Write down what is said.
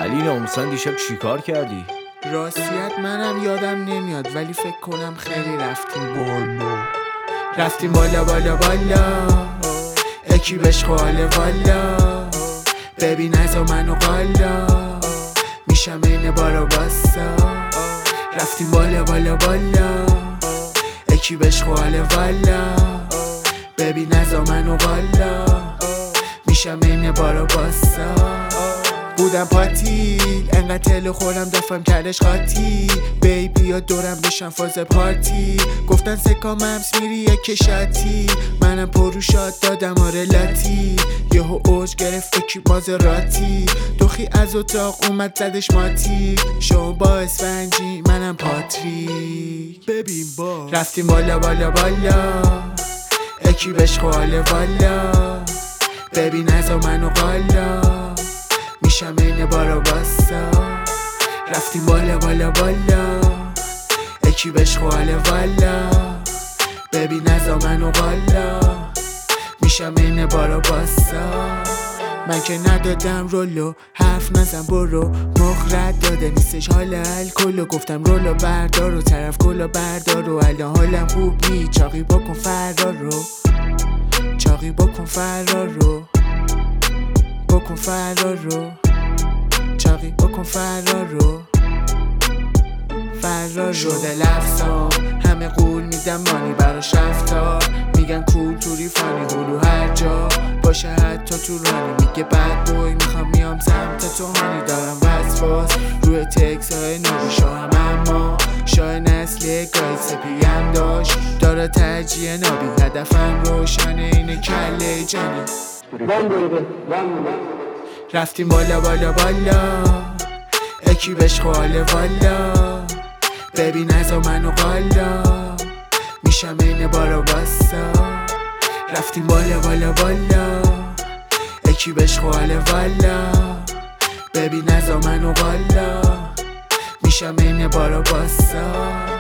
علی ناموسن دیشب چیکار کردی؟ راستیت منم یادم نمیاد ولی فکر کنم خیلی رفتیم بالا اکی بهش خواله والا ببین از منو قالا میشم این بارا باسا رفتیم بالا اکی بهش خواله والا ببین از منو قالا میشم این بارا باسا بودم پاتیل انقدر تلو خورم دفعم کردش قاطی بیبی یا دورم بشم فاز پارتی گفتن سکا ممس میری یک کشاتی منم پرو شاد دادم آره لاتی یهو اوج گرفت اکی مازراتی دوخی از اتاق اومد زدش ماتی شو با اسفنجی منم پاتریک ببین با رفتیم بالا اکی بهش خواله والا ببین از منو قالا میشم این بارا باسا رفتیم بالا اکی بهش خواله والا ببین از منو قالا میشم این بارا باسا من که ندادم رولو حرف نزن برو مخرد داده نیستش حال الکلو گفتم رولو بردار و طرف کلو بردار و الان حالم خوب نی چاقی بکن فرارو چاقی بکن فرارو شده لفظا همه قول میدم مانی براش رفتار میگن کولتوری فانی هلو هر جا باشه حتی تو رانی میگه بد بوی میخوام میام سمت تو هانی دارم وسواس روی تکس های نوری شاهم اما شاه نسلی گاهی سپیم داشت داره ترجیح نابی هدفم روشنه اینه کله جانی رفتیم بالا اکی بهش خواله والا ببین از منو قالا میشم این بارا باسا رفتیم بالا اکی بهش خواله والا ببین از منو قالا میشم این بارا باسا